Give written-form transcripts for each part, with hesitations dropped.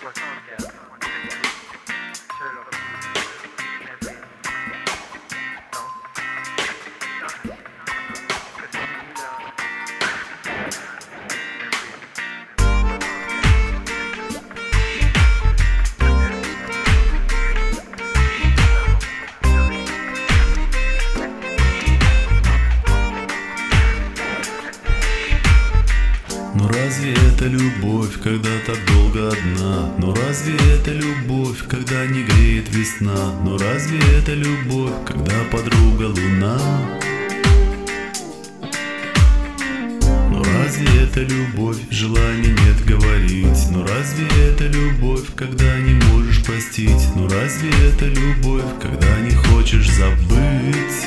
Но разве это любовь, когда так долго одна? Но разве это любовь, когда не греет весна? Но разве это любовь, когда подруга луна? Но разве это любовь, желаний нет говорить? Но разве это любовь, когда не можешь простить? Но разве это любовь, когда не хочешь забыть?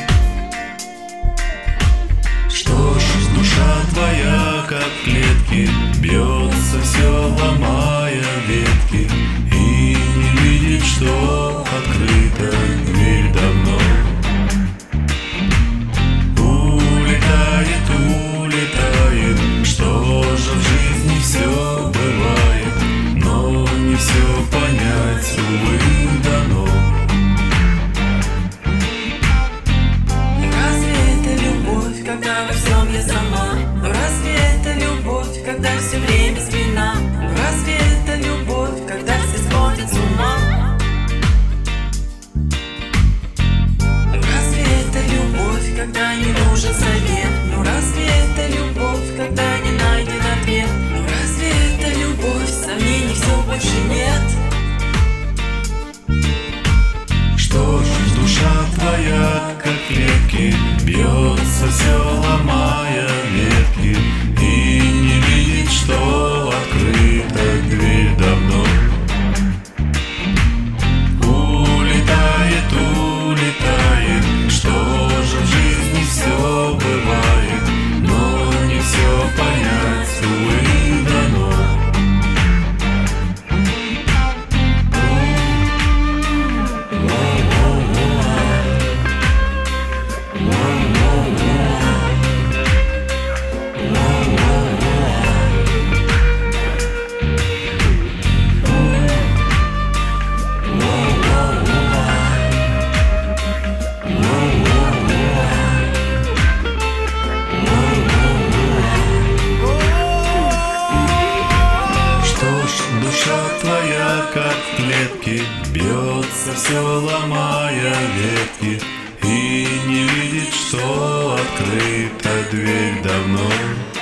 Что ж, душа твоя, как в клетке, бьется все, ломая ветки, и не видит, что открыта дверь давно. Улетает, улетает, что же в жизни все бывает, но не все понять, увы, дано. Когда во всем я сама, но разве это любовь, когда все время спина? Но разве это любовь, когда все сходят с ума? Но разве это любовь, когда не нужен совет? Ну разве это любовь, когда не найден ответ? Ну разве это любовь, сомнений все больше нет? Что ж, душа твоя, как клетки, бьется все, ломая ветки, и не видит, что открыта дверь давно. Улетает, улетает, что же в жизни все бывает, но не все понять, увы, дано. Душа твоя, как в клетке, бьется все, ломая ветки, и не видит, что открыта дверь давно.